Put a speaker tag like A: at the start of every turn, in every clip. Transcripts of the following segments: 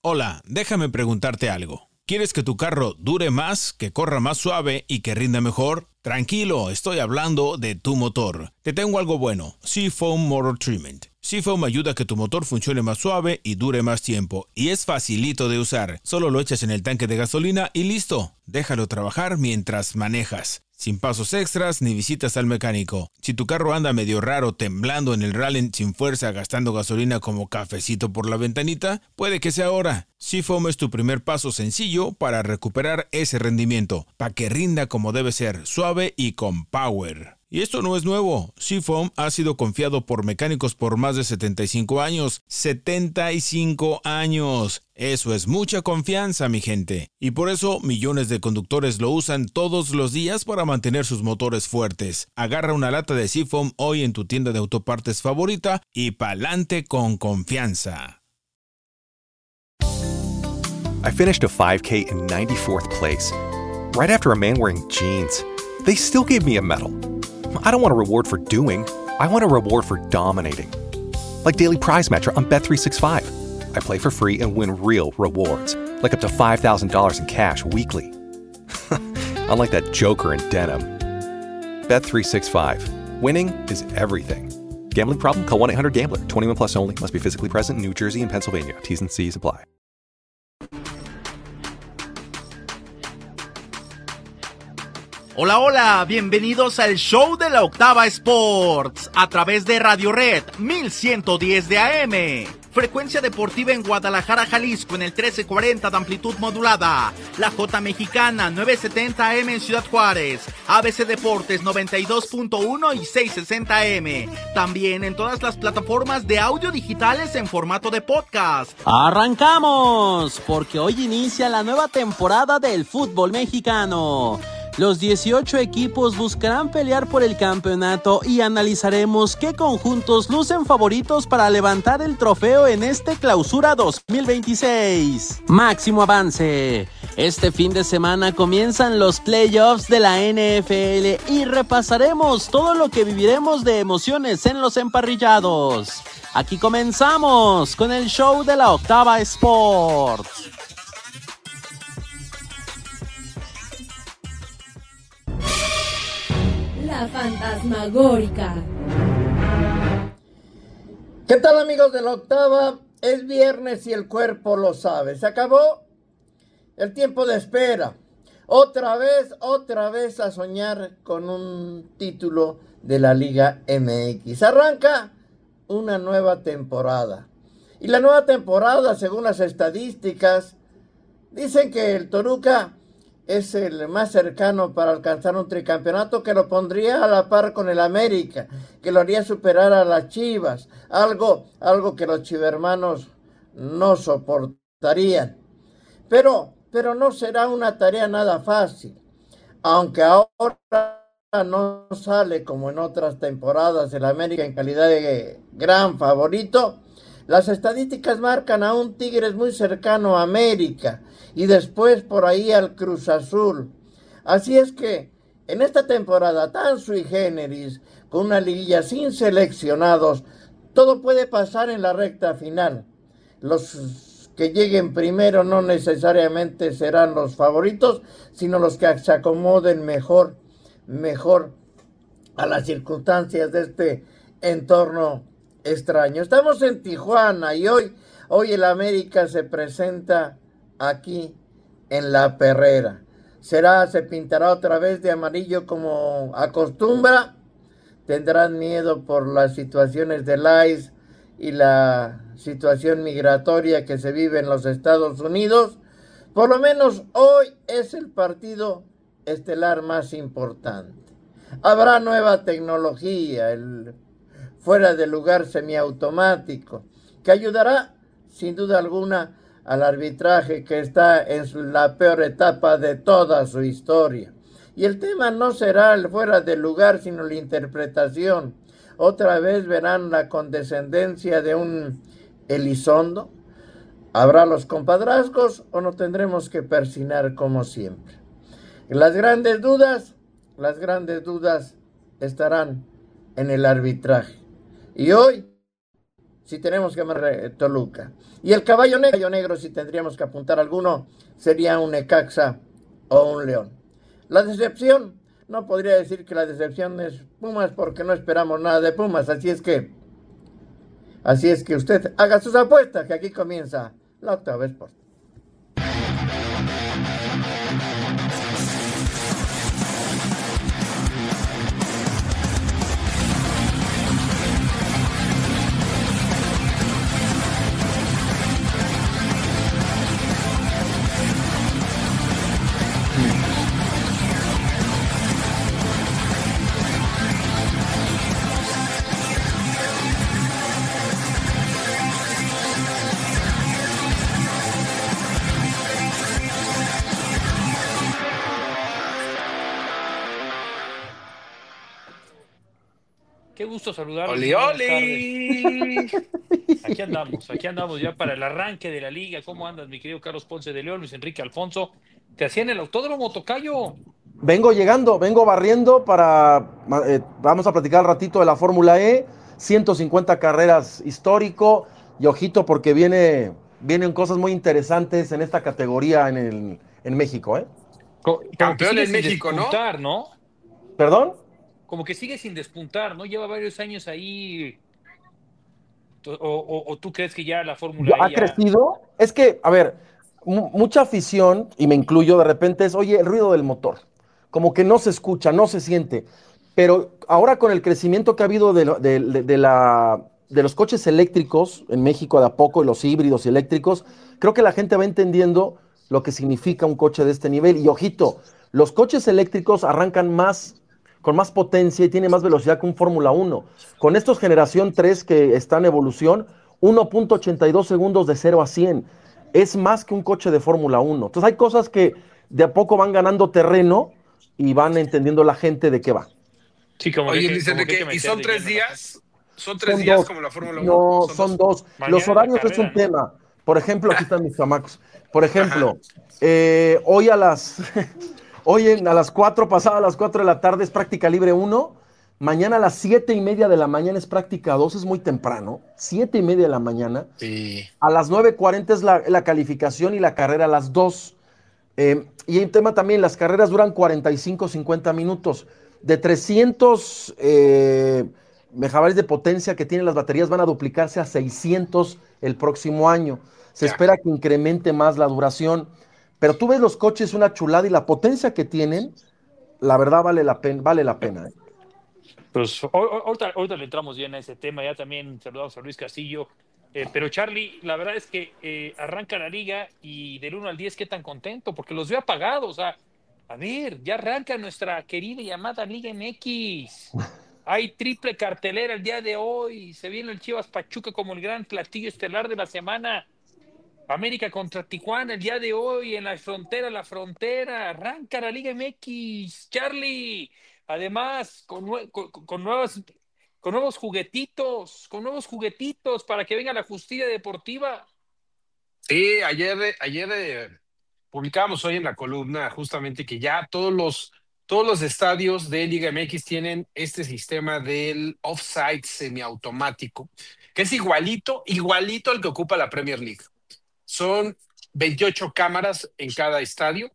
A: Hola, déjame preguntarte algo. ¿Quieres que tu carro dure más, que corra más suave y que rinda mejor? Tranquilo, estoy hablando de tu motor. Te tengo algo bueno, Seafoam Motor Treatment. Seafoam ayuda a que tu motor funcione más suave y dure más tiempo. Y es facilito de usar. Solo lo echas en el tanque de gasolina y listo. Déjalo trabajar mientras manejas. Sin pasos extras ni visitas al mecánico. Si tu carro anda medio raro, temblando en el rally sin fuerza, gastando gasolina como cafecito por la ventanita, puede que sea ahora. Seafoam es tu primer paso sencillo para recuperar ese rendimiento, para que rinda como debe ser, suave y con power. Y esto no es nuevo. Seafoam ha sido confiado por mecánicos por más de 75 años. ¡75 años! Eso es mucha confianza, mi gente. Y por eso millones de conductores lo usan todos los días para mantener sus motores fuertes. Agarra una lata de Seafoam hoy en tu tienda de autopartes favorita y pa'lante con confianza.
B: I finished a 5K in 94th place, right after a man wearing jeans. They still gave me a medal. I don't want a reward for doing. I want a reward for dominating. Like Daily Prize Match on Bet365. I play for free and win real rewards, like up to $5,000 in cash weekly. Unlike that joker in denim. Bet365. Winning is everything. Gambling problem? Call 1-800-GAMBLER. 21 plus only. Must be physically present in New Jersey and Pennsylvania. T's and C's apply.
C: Hola, hola, bienvenidos al show de la Octava Sports a través de Radio Red 1110 de AM. Frecuencia deportiva en Guadalajara, Jalisco en el 1340 de amplitud modulada. La J Mexicana 970 AM en Ciudad Juárez. ABC Deportes 92.1 y 660 AM. También en todas las plataformas de audio digitales en formato de podcast.
D: ¡Arrancamos! Porque hoy inicia la nueva temporada del fútbol mexicano. Los 18 equipos buscarán pelear por el campeonato y analizaremos qué conjuntos lucen favoritos para levantar el trofeo en este Clausura 2026. Máximo avance. Este fin de semana comienzan los playoffs de la NFL y repasaremos todo lo que viviremos de emociones en los emparrillados. Aquí comenzamos con el show de la Octava Sports.
E: La fantasmagórica.
F: ¿Qué tal, amigos de la Octava? Es viernes y el cuerpo lo sabe. Se acabó el tiempo de espera. Otra vez a soñar con un título de la Liga MX. Arranca una nueva temporada. Y la nueva temporada, según las estadísticas, dicen que el Toluca es el más cercano para alcanzar un tricampeonato, que lo pondría a la par con el América, que lo haría superar a las Chivas, algo que los chivermanos no soportarían. Pero no será una tarea nada fácil, aunque ahora no sale como en otras temporadas el América en calidad de gran favorito. Las estadísticas marcan a un Tigres muy cercano a América y después por ahí al Cruz Azul. Así es que en esta temporada tan sui generis, con una liguilla sin seleccionados, todo puede pasar en la recta final. Los que lleguen primero no necesariamente serán los favoritos, sino los que se acomoden mejor a las circunstancias de este entorno extraño. Estamos en Tijuana y hoy el América se presenta aquí en La Perrera. Se pintará otra vez de amarillo como acostumbra. Tendrán miedo por las situaciones del ICE y la situación migratoria que se vive en los Estados Unidos. Por lo menos hoy es el partido estelar más importante. Habrá nueva tecnología, el fuera de lugar semiautomático, que ayudará sin duda alguna al arbitraje, que está en la peor etapa de toda su historia. Y el tema no será el fuera de lugar, sino la interpretación. Otra vez verán la condescendencia de un Elizondo. ¿Habrá los compadrazgos o no tendremos que persinar como siempre? Las grandes dudas estarán en el arbitraje. Y hoy, si tenemos que Toluca. Y el caballo negro, si tendríamos que apuntar alguno, sería un Necaxa o un León. La decepción, no podría decir que la decepción es Pumas porque no esperamos nada de Pumas, así es que usted haga sus apuestas, que aquí comienza la Octava Sport.
G: Qué gusto saludarlos.
H: ¡Oli, oli!
G: Aquí andamos ya para el arranque de la liga. ¿Cómo andas, mi querido Carlos Ponce de León, Luis Enrique Alfonso? Te hacían el autódromo, tocayo.
I: Vengo barriendo vamos a platicar al ratito de la Fórmula E, 150 carreras histórico, y ojito porque vienen cosas muy interesantes en esta categoría en México, ¿eh?
H: Campeón en México, ¿no?
I: ¿Perdón?
G: Como que sigue sin despuntar, ¿no? Lleva varios años ahí. ¿O tú crees que ya la Fórmula E
I: ¿Ha crecido? Es que, a ver, mucha afición, y me incluyo, de repente oye, el ruido del motor. Como que no se escucha, no se siente. Pero ahora con el crecimiento que ha habido de los coches eléctricos en México de a poco, y los híbridos y eléctricos, creo que la gente va entendiendo lo que significa un coche de este nivel. Y ojito, los coches eléctricos arrancan con más potencia y tiene más velocidad que un Fórmula 1. Con estos generación 3 que están en evolución, 1.82 segundos de 0 a 100. Es más que un coche de Fórmula 1. Entonces hay cosas que de a poco van ganando terreno y van entendiendo la gente de qué va.
G: Sí, como
H: Oye,
G: que,
H: Luis Enrique, ¿y son 3 días? ¿Son 3
I: Son
H: días
I: dos.
H: como la Fórmula 1?
I: No, son dos. Los horarios es un
G: ¿no?
I: tema. Por ejemplo, aquí están mis chamacos. Por ejemplo, hoy a las 4, pasadas las 4 de la tarde es práctica libre 1. Mañana a las 7:30 de la mañana es práctica 2, es muy temprano. 7:30 de la mañana.
H: Sí.
I: A las 9:40 es la calificación y la carrera a las 2. Y el tema también, las carreras duran 45-50 minutos. De 300 megabytes de potencia que tienen las baterías van a duplicarse a 600 el próximo año. Se espera que incremente más la duración. Pero tú ves los coches, una chulada, y la potencia que tienen, la verdad vale la pena.
G: Pues ahorita le entramos bien a ese tema. Ya también saludamos a Luis Castillo. Pero Charlie, la verdad es que arranca la liga y del 1 al 10, ¿qué tan contento? Porque los veo apagados. O sea, a ver, ya arranca nuestra querida y llamada Liga MX. Hay triple cartelera el día de hoy. Se viene el Chivas Pachuca como el gran platillo estelar de la semana. América contra Tijuana el día de hoy en la frontera. Arranca la Liga MX, Charlie. Además, con nuevos juguetitos, para que venga la justicia deportiva.
H: Sí, ayer publicábamos hoy en la columna justamente que ya todos los estadios de Liga MX tienen este sistema del offside semiautomático, que es igualito al que ocupa la Premier League. Son 28 cámaras en cada estadio.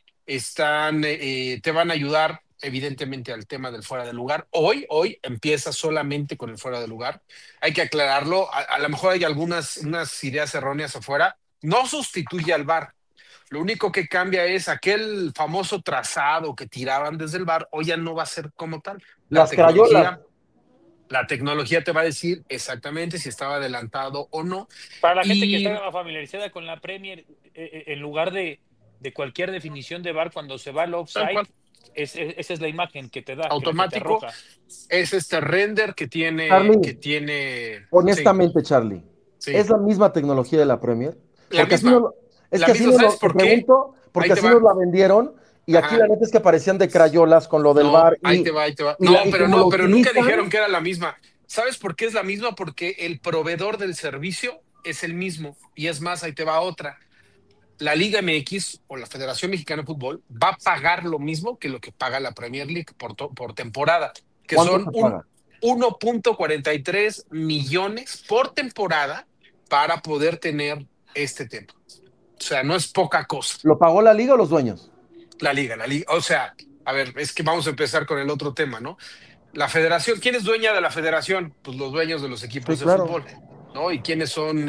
H: Te van a ayudar evidentemente al tema del fuera de lugar. Hoy empieza solamente con el fuera de lugar. Hay que aclararlo. A lo mejor hay unas ideas erróneas afuera. No sustituye al VAR. Lo único que cambia es aquel famoso trazado que tiraban desde el VAR. Hoy ya no va a ser como tal.
I: Las crayolas.
H: La tecnología te va a decir exactamente si estaba adelantado o no.
G: Para la gente que está familiarizada con la Premier, en lugar de cualquier definición de VAR, cuando se va al offside, esa es la imagen que te da.
H: Automático.
G: Que
H: es este render que tiene.
I: Charlie, honestamente, sí. Charlie, sí. ¿Es la misma tecnología de la Premier?
H: Porque así nos
I: la vendieron. Y aquí la neta es que parecían de crayolas con lo del VAR.
H: Ahí te va. Pero nunca dijeron que era la misma. ¿Sabes por qué es la misma? Porque el proveedor del servicio es el mismo. Y es más, ahí te va otra. La Liga MX o la Federación Mexicana de Fútbol va a pagar lo mismo que lo que paga la Premier League por temporada. Que
I: ¿Cuánto se paga?
H: 1.43 millones por temporada para poder tener este tema. O sea, no es poca cosa.
I: ¿Lo pagó la liga o los dueños?
H: La liga. O sea, a ver, es que vamos a empezar con el otro tema, ¿no? La federación, ¿quién es dueña de la federación? Pues los dueños de los equipos de fútbol, ¿no? ¿Y quiénes son,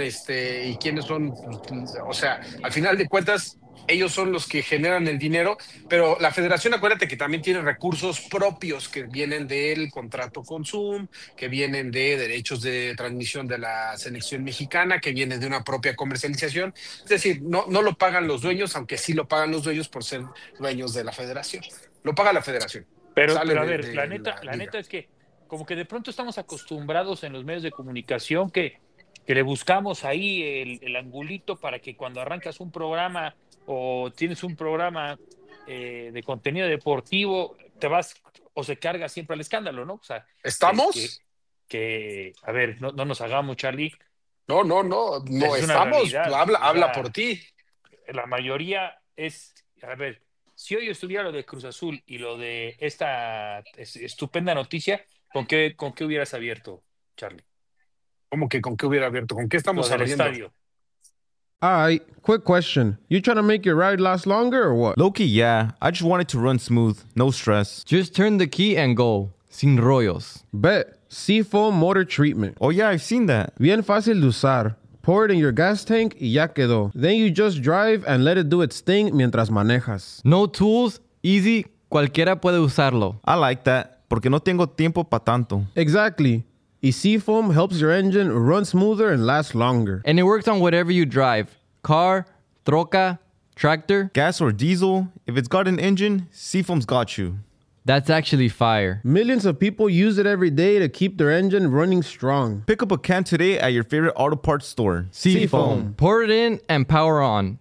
H: o sea, al final de cuentas, ellos son los que generan el dinero, pero la federación, acuérdate que también tiene recursos propios que vienen del contrato con Zoom, que vienen de derechos de transmisión de la selección mexicana, que vienen de una propia comercialización. Es decir, no lo pagan los dueños, aunque sí lo pagan los dueños por ser dueños de la federación. Lo paga la federación.
G: Pero a ver, la neta es que como que de pronto estamos acostumbrados en los medios de comunicación que le buscamos ahí el angulito para que cuando arrancas un programa o tienes un programa de contenido deportivo, te vas o se carga siempre al escándalo, ¿no? O sea,
H: ¿estamos?
G: A ver, no nos hagamos, Charlie.
H: No estamos. Habla por ti.
G: La mayoría es, a ver, si hoy estuviera lo de Cruz Azul y lo de esta estupenda noticia, ¿con qué hubieras abierto, Charlie?
H: ¿Cómo que con qué hubiera abierto? ¿Con qué estamos abriendo?
G: Estadio.
J: All right, quick question. You trying to make your ride last longer or what?
K: Low-key, yeah. I just want it to run smooth, no stress.
L: Just turn the key and go. Sin rollos.
J: Bet. Seafoam Motor Treatment.
K: Oh yeah, I've seen that.
J: Bien fácil de usar. Pour it in your gas tank y ya quedó. Then you just drive and let it do its thing mientras manejas.
L: No tools, easy, cualquiera puede usarlo.
K: I like that, porque no tengo tiempo pa' tanto.
J: Exactly. Y Seafoam helps your engine run smoother and last longer.
L: And it works on whatever you drive. Car, troca, tractor.
K: Gas or diesel, if it's got an engine, Seafoam's got you.
L: That's actually fire.
J: Millions of people use it every day to keep their engine running strong.
K: Pick up a can today at your favorite auto parts store.
L: Seafoam. Pour it in and power on.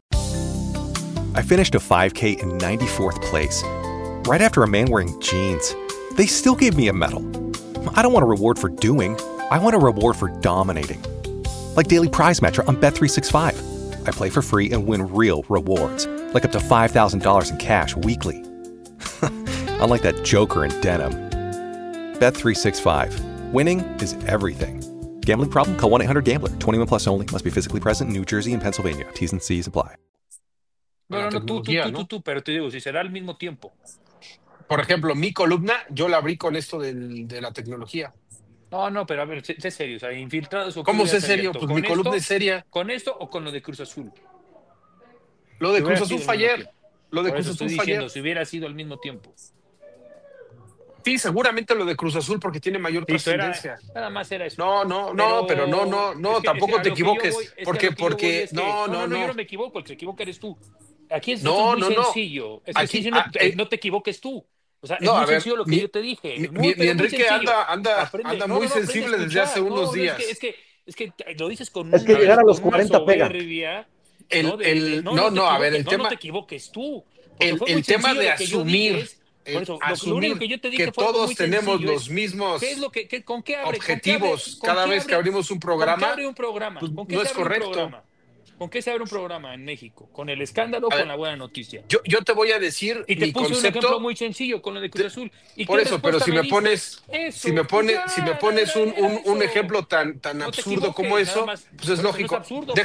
B: I finished a 5K in 94th place, right after a man wearing jeans. They still gave me a medal. I don't want a reward for doing. I want a reward for dominating. Like Daily Prize Match on Bet365. I play for free and win real rewards, like up to $5,000 in cash weekly. Unlike that joker in denim. Bet365. Winning is everything. Gambling problem? Call 1-800-GAMBLER. 21 plus only. Must be physically present in New Jersey and Pennsylvania. T's and C's apply.
G: No, tú, pero te digo, si será al mismo tiempo.
H: Por ejemplo, mi columna, yo la abrí con esto de la tecnología.
G: No, pero a ver, sé serio, o sea, infiltrados.
H: ¿Cómo sé serio? Pues mi columna es seria.
G: ¿Con esto o con lo de Cruz Azul?
H: Lo de Cruz Azul fue ayer. Lo de Cruz Azul fue ayer.
G: Si hubiera sido al mismo tiempo.
H: Sí, seguramente lo de Cruz Azul porque tiene mayor trascendencia.
G: Nada más era eso.
H: Pero tampoco te equivoques. Porque
G: yo no me equivoco, el que se equivoca eres tú. Aquí es muy sencillo. No te equivoques tú. O sea, es muy sencillo lo que yo te dije.
H: Mi Enrique anda muy sensible desde hace unos días.
G: Es que lo dices con
I: es que llegar a los 40 pega.
H: A ver, el tema.
G: No te equivoques tú.
H: El tema de asumir. Asumir que todos tenemos los mismos objetivos cada vez que abrimos un programa, no es correcto.
G: ¿Con qué se abre un programa en México? ¿Con el escándalo o con la buena noticia?
H: Yo te voy a decir
G: y te puse un ejemplo muy sencillo con lo de Cruz Azul.
H: Por eso, pero si me pones un ejemplo tan absurdo como eso, pues es lógico.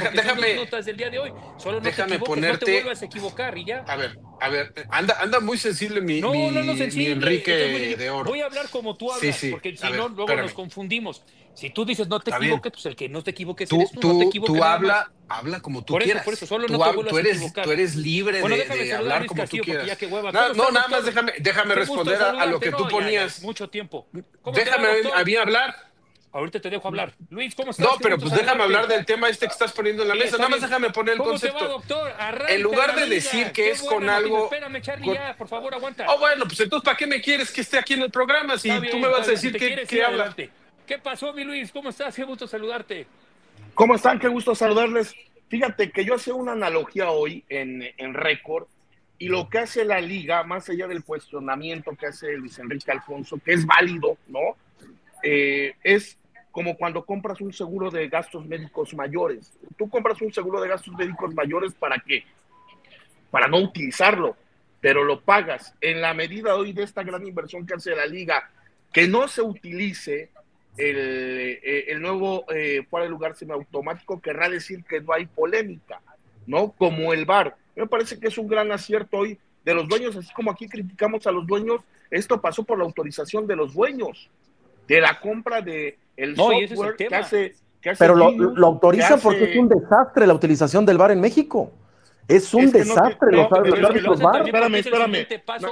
H: Déjame ponerte.
G: No te vuelvas a equivocar y ya.
H: A ver, anda muy sensible mi Enrique de Oro.
G: Voy a hablar como tú hablas, porque si no, luego nos confundimos. Si tú dices no te equivoques, pues el que no te equivoques eres tú. No te equivoques.
H: Tú habla como tú quieras.
G: Por eso, solo no te vuelvas a equivocar.
H: Tú eres libre de hablar como tú quieras. Nada más déjame responder a lo que tú ponías.
G: Mucho tiempo.
H: Déjame a mí hablar.
G: Ahorita te dejo hablar. Luis, ¿cómo estás?
H: No, pero pues déjame hablar del tema que estás poniendo en la mesa. Nada más déjame poner el concepto.
G: En
H: lugar de decir que es con algo...
G: Espérame, Charlie, ya, por favor, aguanta.
H: Bueno, pues entonces, ¿para qué me quieres que esté aquí en el programa si tú me vas a decir que habla?
G: ¿Qué pasó, mi Luis? ¿Cómo estás? Qué gusto saludarte.
M: ¿Cómo están? Qué gusto saludarles. Fíjate que yo hacía una analogía hoy en Récord y lo que hace la liga, más allá del cuestionamiento que hace Luis Enrique Alfonso, que es válido, ¿no? Es como cuando compras un seguro de gastos médicos mayores. Tú compras un seguro de gastos médicos mayores, ¿para qué? Para no utilizarlo, pero lo pagas. En la medida hoy de esta gran inversión que hace la liga, que no se utilice, el nuevo fuera de lugar semiautomático querrá decir que no hay polémica, ¿no? Como el VAR. Me parece que es un gran acierto hoy de los dueños, así como aquí criticamos a los dueños, esto pasó por la autorización de los dueños, de la compra de el software que hace
I: pero
M: Genius,
I: lo autorizan porque es un desastre la utilización del VAR en México. Es un desastre los árbitros VAR.
M: Espérame.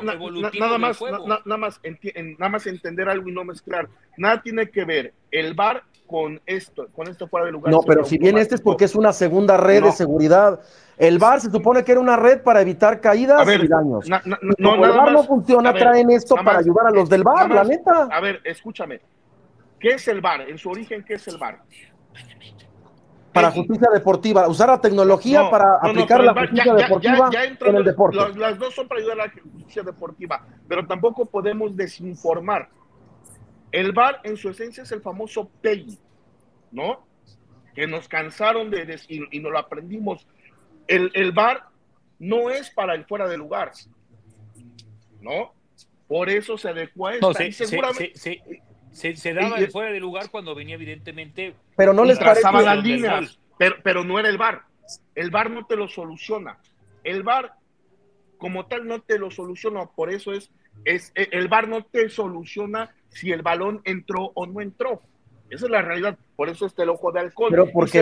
M: Nada más entender algo y no mezclar. Nada tiene que ver el VAR con esto fuera de lugar.
I: No, pero si bien es porque es una segunda red de seguridad. El VAR se supone que era una red para evitar caídas y daños. Como el VAR no funciona, traen esto para ayudar a los del VAR, la neta.
M: A ver, escúchame. ¿Qué es el VAR? En su origen, ¿qué es el VAR?
I: Para justicia deportiva, usar la tecnología para aplicar la justicia deportiva en el deporte.
M: Las dos son para ayudar a la justicia deportiva, pero tampoco podemos desinformar. El VAR en su esencia es el famoso PEGI, ¿no? Que nos cansaron de decir y nos lo aprendimos. El VAR no es para el fuera de lugar, ¿no? Por eso se adecua a esta.
G: No, se daba el fuera de lugar cuando venía evidentemente.
I: Pero no les parece
M: las líneas, pero no era el VAR. El VAR no te lo soluciona. El VAR como tal no te lo soluciona. Por eso el VAR no te soluciona si el balón entró o no entró. Esa es la realidad. Por eso el ojo de halcón.
I: Pero porque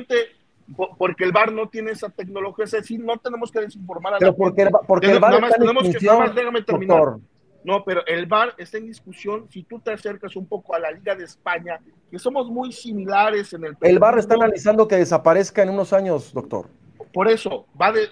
M: el VAR no tiene esa tecnología. Es decir, no tenemos que desinformar a
I: la gente. Porque el VAR está en extinción,
M: déjame terminar.
I: Doctor.
M: No, pero el VAR está en discusión. Si tú te acercas un poco a la Liga de España, que somos muy similares en
I: el VAR está analizando que desaparezca en unos años, doctor.
M: Por eso,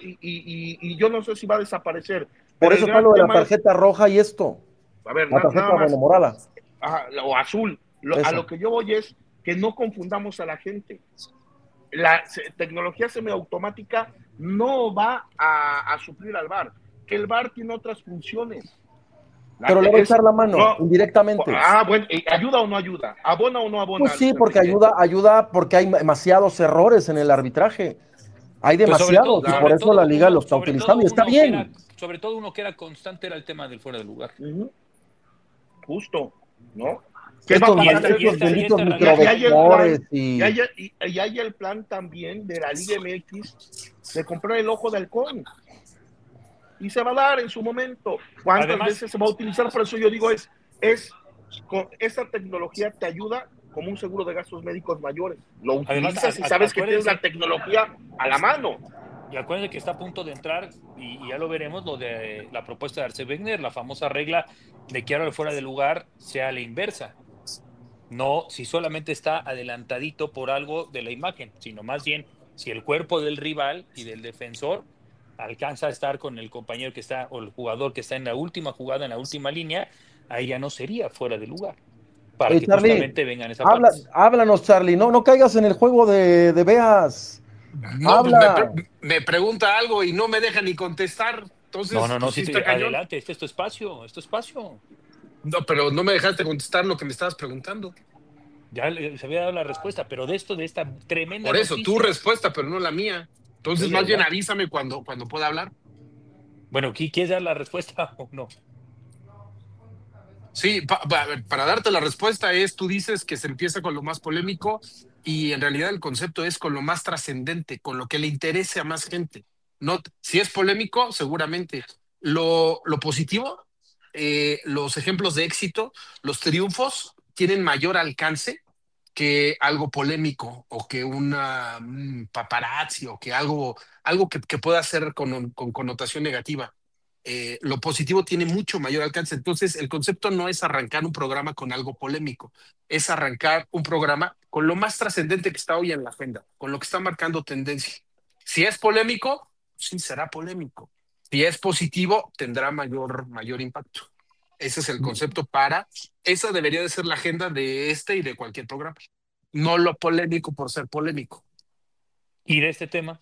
M: y yo no sé si va a desaparecer.
I: Por eso está lo de la tarjeta roja y esto.
M: A ver,
I: la tarjeta morada.
M: O azul. A lo que yo voy es que no confundamos a la gente. La tecnología semiautomática no va a suplir al VAR. Que el VAR tiene otras funciones.
I: Pero le va a echar la mano, indirectamente.
M: Bueno, ¿ayuda o no ayuda? ¿Abona o no abona?
I: Pues sí, porque ayuda porque hay demasiados errores en el arbitraje. Hay demasiados, y por eso la liga lo está utilizando y está bien.
G: Sobre todo uno que era constante era el tema del fuera de lugar.
M: Justo, ¿no?
I: ¿Qué va a pasar esos benditos microvectores?
M: Y hay el plan también de la Liga MX de comprar el ojo de halcón. Y se va a dar en su momento. ¿Cuántas veces se va a utilizar? Por eso yo digo, esa tecnología te ayuda como un seguro de gastos médicos mayores. Lo utilizas y sabes que tienes la tecnología a la mano.
G: Y acuérdense que está a punto de entrar, y ya lo veremos, lo de la propuesta de Arsène Wenger, la famosa regla de que ahora el fuera de lugar sea la inversa. No si solamente está adelantadito por algo de la imagen, sino más bien si el cuerpo del rival y del defensor alcanza a estar con el compañero que está o el jugador que está en la última jugada, en la última línea, ahí ya no sería fuera de lugar. Para que
I: Charlie,
G: justamente vengan esa parte.
I: Háblanos, Charlie, no caigas en el juego de Beas.
H: No, pues me pregunta algo y no me deja ni contestar. Entonces,
G: no, sí, adelante, este es tu espacio,
H: No, pero no me dejaste contestar lo que me estabas preguntando.
G: Ya se había dado la respuesta, pero de esta tremenda
H: Por eso,
G: noticia,
H: tu respuesta, pero no la mía. Entonces, más bien avísame cuando pueda hablar.
G: Bueno, ¿quieres dar la respuesta o no?
H: Sí, para darte la respuesta tú dices que se empieza con lo más polémico y en realidad el concepto es con lo más trascendente, con lo que le interese a más gente. No, si es polémico, seguramente. Lo positivo, los ejemplos de éxito, los triunfos tienen mayor alcance que algo polémico o que un paparazzi o que algo que pueda ser con connotación negativa. Lo positivo tiene mucho mayor alcance. Entonces, el concepto no es arrancar un programa con algo polémico, es arrancar un programa con lo más trascendente que está hoy en la agenda, con lo que está marcando tendencia. Si es polémico, sí será polémico. Si es positivo, tendrá mayor impacto. Ese es el concepto esa debería de ser la agenda de este y de cualquier programa. No lo polémico por ser polémico.
G: ¿Y de este tema?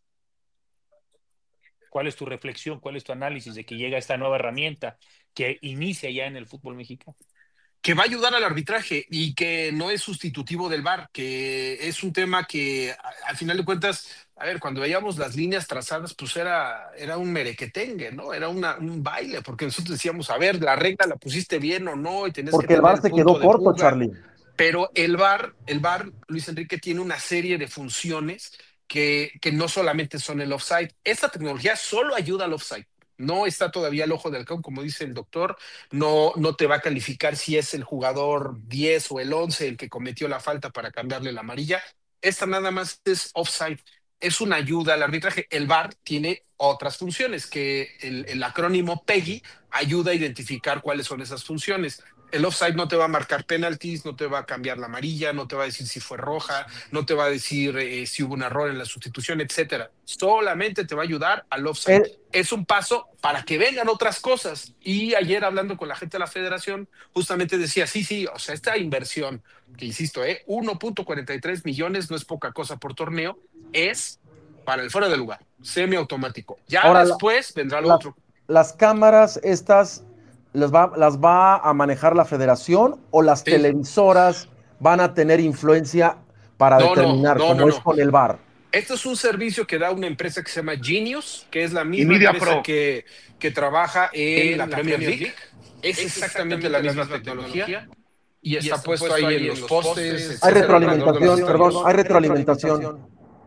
G: ¿Cuál es tu reflexión? ¿Cuál es tu análisis de que llega esta nueva herramienta que inicia ya en el fútbol mexicano?
H: Que va a ayudar al arbitraje y que no es sustitutivo del VAR, que es un tema que al final de cuentas, a ver, cuando veíamos las líneas trazadas, pues era un merequetengue, ¿no? Era un baile, porque nosotros decíamos, a ver, la regla la pusiste bien o no, y tenías
I: porque el VAR se quedó corto, Charlie.
H: Pero el VAR, Luis Enrique, tiene una serie de funciones que no solamente son el offside. Esta tecnología solo ayuda al offside. No está todavía al ojo del halcón, como dice el doctor. No te va a calificar si es el jugador 10 o el 11 el que cometió la falta para cambiarle la amarilla. Esta nada más es offside. Es una ayuda al arbitraje. El VAR tiene otras funciones, que el acrónimo PEGI ayuda a identificar cuáles son esas funciones. El offside no te va a marcar penalties, no te va a cambiar la amarilla, no te va a decir si fue roja, no te va a decir si hubo un error en la sustitución, etcétera. Solamente te va a ayudar al offside. Es un paso para que vengan otras cosas. Y ayer, hablando con la gente de la federación, justamente decía, sí, o sea, esta inversión, que insisto, 1.43 millones no es poca cosa por torneo, es para el fuera de lugar, semiautomático. Ya ahora después vendrá lo otro.
I: Las cámaras estas las va a manejar la federación, o las televisoras van a tener influencia para determinar cómo es con el VAR.
H: Esto es un servicio que da una empresa que se llama Genius, que es la misma empresa que trabaja en la Premier League. Es exactamente la misma tecnología y está puesto ahí en los postes.
I: Hay retroalimentación, hay retroalimentación.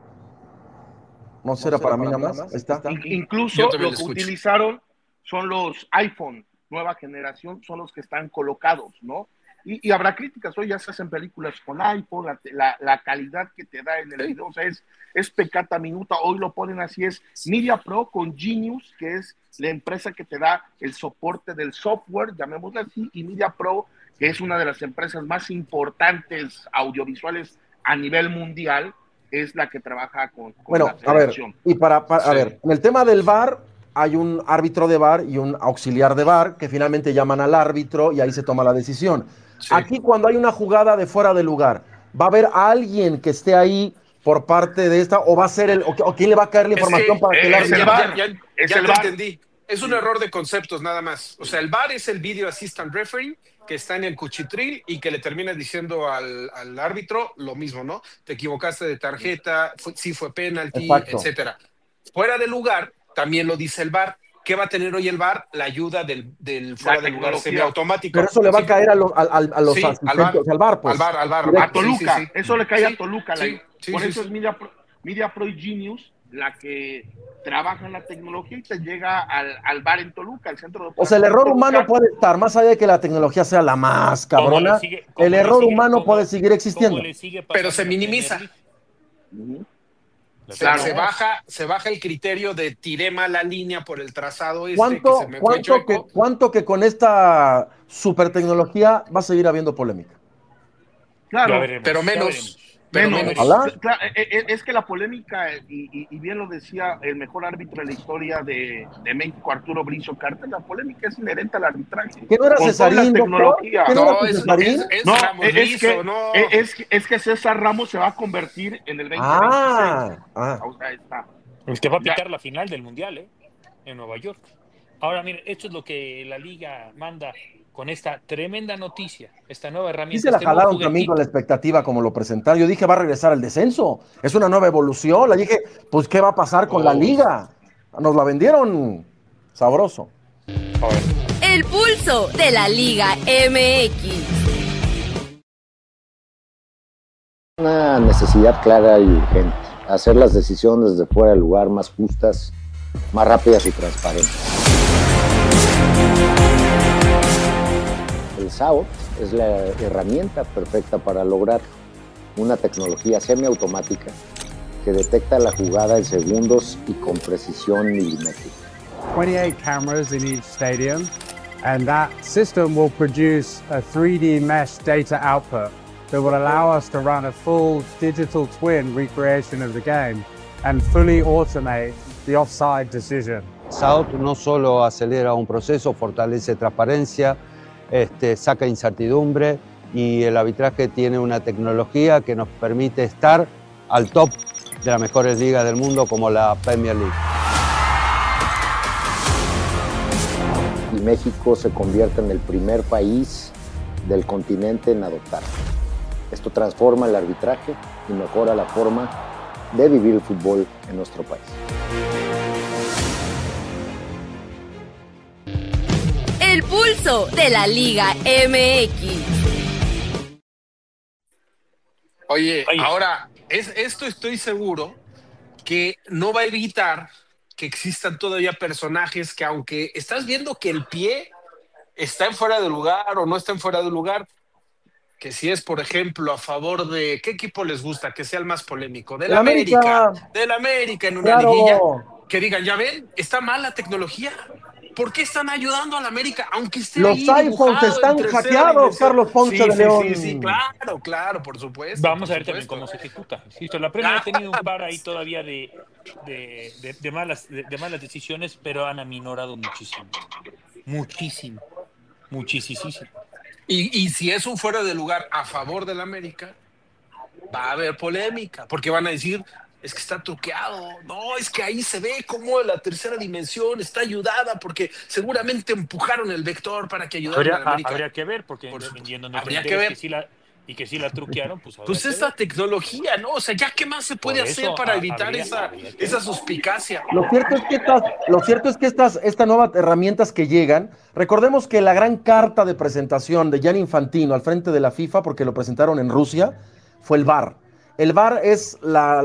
I: No será para mí nada más. Está.
M: Incluso lo que utilizaron son los iPhone nueva generación, son los que están colocados, ¿no? Y habrá críticas, hoy ya se hacen películas con iPhone, la calidad que te da en el video, o sea, es peccata minuta, hoy lo ponen así, es Media Pro con Genius, que es la empresa que te da el soporte del software, llamémoslo así, y Media Pro, que es una de las empresas más importantes audiovisuales a nivel mundial, es la que trabaja con la federación.
I: A ver, en el tema del VAR, hay un árbitro de VAR y un auxiliar de VAR que finalmente llaman al árbitro y ahí se toma la decisión. Sí. Aquí, cuando hay una jugada de fuera de lugar, ¿va a haber alguien que esté ahí por parte de esta, o va a ser o quién le va a caer la información para que el árbitro?
H: Ya te entendí. Es un error de conceptos nada más. O sea, el VAR es el Video Assistant Referee, que está en el cuchitril y que le termina diciendo al árbitro lo mismo, ¿no? Te equivocaste de tarjeta, sí fue penalty, etcétera. Fuera de lugar, también lo dice el VAR. ¿Qué va a tener hoy el VAR? La ayuda del fuera de lugar semiautomático.
I: Pero eso le va a caer a los asistentes, al VAR, pues.
M: Al VAR. A Toluca. Sí. Eso le cae a Toluca. Por eso es Media Pro y Genius la que trabaja en la tecnología y te llega al VAR en Toluca, al centro de...
I: O sea, el error humano puede estar, más allá de que la tecnología sea la más cabrona, el error humano puede seguir existiendo.
H: Pero se minimiza. Claro. Se baja el criterio de tiré mal la línea por el trazado
I: ¿Cuánto que con esta super tecnología va a seguir habiendo polémica?
M: Claro,
H: pero menos.
M: Claro, es que la polémica, y bien lo decía el mejor árbitro de la historia de México, Arturo Brizo Carter, la polémica es inherente al arbitraje.
I: ¿Qué no era Cesarín, doctor?
M: Es que César Ramos se va a convertir en el 2026.
G: O sea, está. El que va a pitar la final del Mundial, en Nueva York. Ahora, mire, esto es lo que la Liga manda con esta tremenda noticia, esta nueva herramienta.
I: Sí se la jalaron también con la expectativa como lo presentaron. Yo dije, va a regresar al descenso. Es una nueva evolución. Le dije, pues, ¿qué va a pasar con la Liga? Nos la vendieron sabroso.
E: El pulso de la Liga MX.
N: Una necesidad clara y urgente. Hacer las decisiones de fuera del lugar más justas, más rápidas y transparentes. El SAOT es la herramienta perfecta para lograr una tecnología semiautomática que detecta la jugada en segundos y con precisión milimétrica.
O: 28 cameras in each stadium, and that system will produce a 3D mesh data output that will allow us to run a full digital twin recreation of the game and fully automate the offside decision.
P: SAOT no solo acelera un proceso, fortalece transparencia, saca incertidumbre, y el arbitraje tiene una tecnología que nos permite estar al top de las mejores ligas del mundo como la Premier League.
N: Y México se convierte en el primer país del continente en adoptarlo. Esto transforma el arbitraje y mejora la forma de vivir el fútbol en nuestro país.
E: El pulso de la Liga MX.
H: Oye, ahora, esto estoy seguro que no va a evitar que existan todavía personajes que, aunque estás viendo que el pie está en fuera de lugar o no está en fuera de lugar, que si es, por ejemplo, a favor de ¿qué equipo les gusta? Que sea el más polémico, del América en una liguilla, que digan, ya ven, está mal la tecnología. ¿Por qué están ayudando a la América? Aunque esté
I: Los
H: ahí
I: iPhones están hackeados, Carlos Ponce de León.
H: Sí, claro, por supuesto.
G: Vamos a ver también cómo se ejecuta. Insisto, la Premier ha tenido un par ahí todavía de malas decisiones, pero han aminorado muchísimo.
H: Y si es un fuera de lugar a favor del América, va a haber polémica, porque van a decir, es que está truqueado, no, es que ahí se ve cómo la tercera dimensión está ayudada, porque seguramente empujaron el vector para que ayudara a la América.
G: Habría que ver, porque
H: habría que ver.
G: Que sí la truquearon,
H: pues es la tecnología, ¿no? O sea, ¿ya qué más se puede hacer para evitar esa suspicacia?
I: Lo cierto es que estas nuevas herramientas que llegan, recordemos que la gran carta de presentación de Gianni Infantino al frente de la FIFA, porque lo presentaron en Rusia, fue el VAR. El VAR es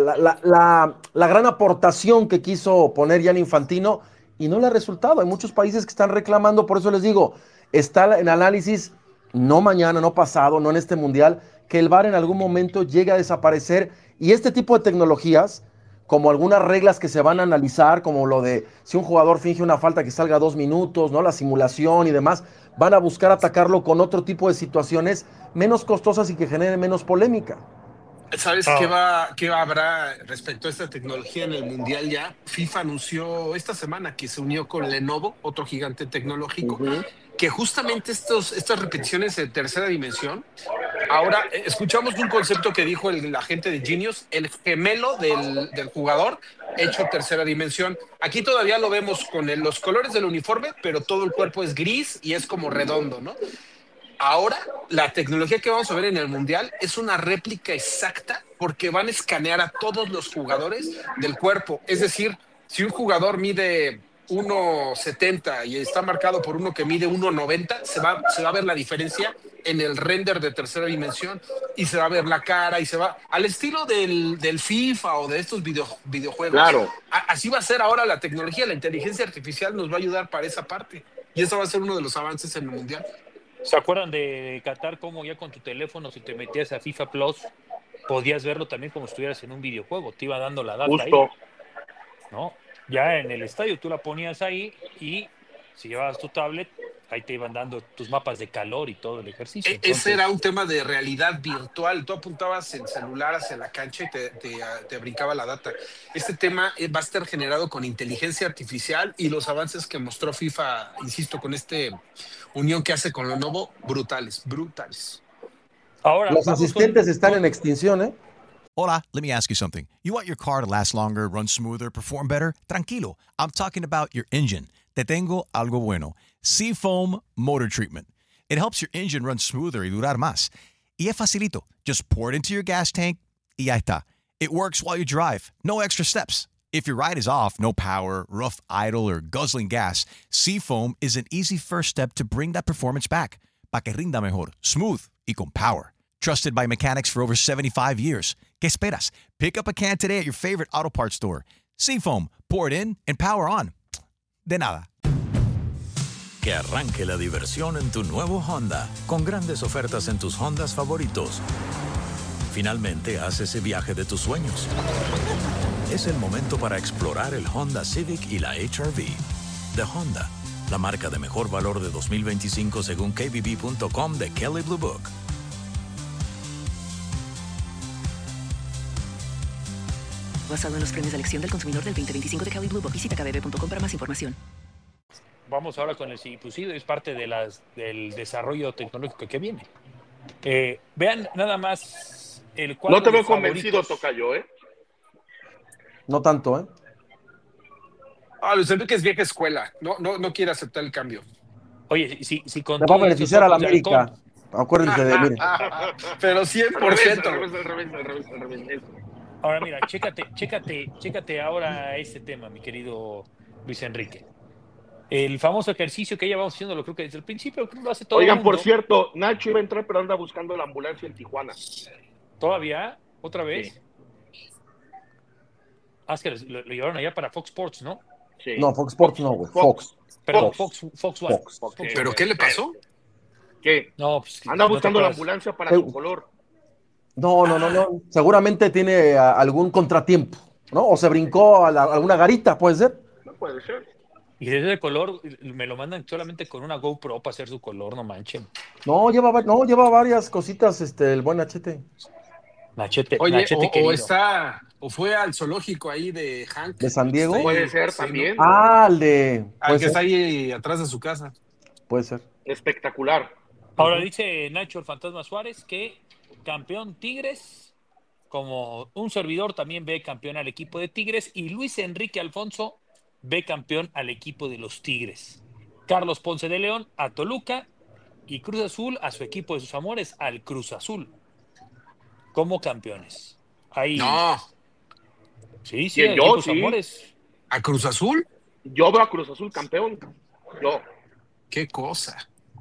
I: la gran aportación que quiso poner Gianni Infantino y no le ha resultado. Hay muchos países que están reclamando, por eso les digo, está en análisis, no mañana, no pasado, no en este mundial, que el VAR en algún momento llegue a desaparecer y este tipo de tecnologías, como algunas reglas que se van a analizar, como lo de si un jugador finge una falta que salga 2 minutos, ¿no? La simulación y demás, van a buscar atacarlo con otro tipo de situaciones menos costosas y que generen menos polémica.
H: ¿Sabes qué habrá respecto a esta tecnología en el Mundial ya? FIFA anunció esta semana que se unió con Lenovo, otro gigante tecnológico, que justamente estas repeticiones de tercera dimensión, ahora escuchamos un concepto que dijo el agente de Genius, el gemelo del jugador hecho tercera dimensión. Aquí todavía lo vemos con los colores del uniforme, pero todo el cuerpo es gris y es como redondo, ¿no? Ahora, la tecnología que vamos a ver en el Mundial es una réplica exacta porque van a escanear a todos los jugadores del cuerpo. Es decir, si un jugador mide 1.70 y está marcado por uno que mide 1.90, se va a ver la diferencia en el render de tercera dimensión y se va a ver la cara y se va al estilo del FIFA o de estos videojuegos.
M: Claro.
H: Así va a ser ahora la tecnología, la inteligencia artificial nos va a ayudar para esa parte y eso va a ser uno de los avances en el Mundial.
G: ¿Se acuerdan de Qatar, cómo ya con tu teléfono, si te metías a FIFA Plus, podías verlo también como si estuvieras en un videojuego? Te iba dando la data
M: Justo.
G: ahí, ¿no? Ya en el estadio tú la ponías ahí y si llevabas tu tablet, ahí te iban dando tus mapas de calor y todo el ejercicio.
H: Ese era un tema de realidad virtual. Tú apuntabas el celular hacia la cancha y te brincaba la data. Este tema va a estar generado con inteligencia artificial y los avances que mostró FIFA, insisto, con este unión que hace con Lenovo, brutales.
G: Ahora,
I: los asistentes están en extinción, ¿eh?
Q: Hola, let me ask you something. You want your car to last longer, run smoother, perform better? Tranquilo, I'm talking about your engine. Te tengo algo bueno. Seafoam Motor Treatment. It helps your engine run smoother y durar más. Y es facilito. Just pour it into your gas tank y ya está. It works while you drive. No extra steps. If your ride is off, no power, rough idle, or guzzling gas, Seafoam is an easy first step to bring that performance back. Pa' que rinda mejor, smooth y con power. Trusted by mechanics for over 75 years. ¿Qué esperas? Pick up a can today at your favorite auto parts store. Seafoam, pour it in and power on. De nada.
R: Que arranque la diversión en tu nuevo Honda, con grandes ofertas en tus Hondas favoritos. Finalmente haz ese viaje de tus sueños. Es el momento para explorar el Honda Civic y la HR-V. De Honda, la marca de mejor valor de 2025 según KBB.com de Kelley Blue Book.
S: Basado en los premios de elección del consumidor del 2025 de Kelley Blue Book. Visita kbb.com para más información.
G: Vamos ahora con el CIPUSIDO, es parte de del desarrollo tecnológico que viene. Vean nada más el cuadro.
M: No te veo convencido, tocayo, ¿eh?
I: No tanto, ¿eh?
H: Luis Enrique es vieja escuela, no quiere aceptar el cambio.
G: Oye, si con
I: le va a beneficiar a la América. Acuérdense de mí.
H: Pero 100%.
M: Al revés.
G: Ahora mira, chécate ahora este tema, mi querido Luis Enrique. El famoso ejercicio que ya vamos haciendo, lo creo que desde el principio lo hace todo.
M: Oigan,
G: el mundo.
M: por cierto, Nacho iba a entrar, pero anda buscando la ambulancia en Tijuana.
G: ¿Todavía? ¿Otra vez?
M: Sí.
G: Es que lo llevaron allá para Fox Sports, ¿no?
M: Sí.
I: No, Fox Sports no, güey. Fox.
G: Perdón,
I: Fox.
G: Fox One.
I: Fox.
H: ¿Pero qué le pasó?
M: ¿Qué?
G: No, pues,
M: Anda
G: ¿no te
M: buscando la
G: acuerdas?
M: ambulancia para su color.
I: No. Seguramente tiene algún contratiempo, ¿no? O se brincó a alguna garita, ¿puede ser?
M: No puede ser.
G: Y de ese color me lo mandan solamente con una GoPro para hacer su color, no manchen.
I: No, lleva varias cositas, el buen Nachete.
G: Nachete,
H: Oye,
G: Nachete querido.
H: o fue al zoológico ahí de Hank.
I: ¿De San Diego?
H: Está ahí,
M: Puede ser
H: sí,
M: también.
H: ¿no?
I: Al
H: que está ahí atrás de su casa.
I: Puede ser.
M: Espectacular.
G: Ahora dice Nacho el Fantasma Suárez que campeón Tigres, como un servidor también ve campeón al equipo de Tigres, y Luis Enrique Alfonso ve campeón al equipo de los Tigres. Carlos Ponce de León a Toluca y Cruz Azul a su equipo de sus amores, al Cruz Azul, como campeones. Ahí.
H: No.
G: Sí,
M: ¿Quién,
G: al
M: yo?
G: equipo de sus
M: Sí.
G: amores.
H: ¿A Cruz Azul?
M: Yo veo a Cruz Azul campeón. Yo.
H: Qué cosa.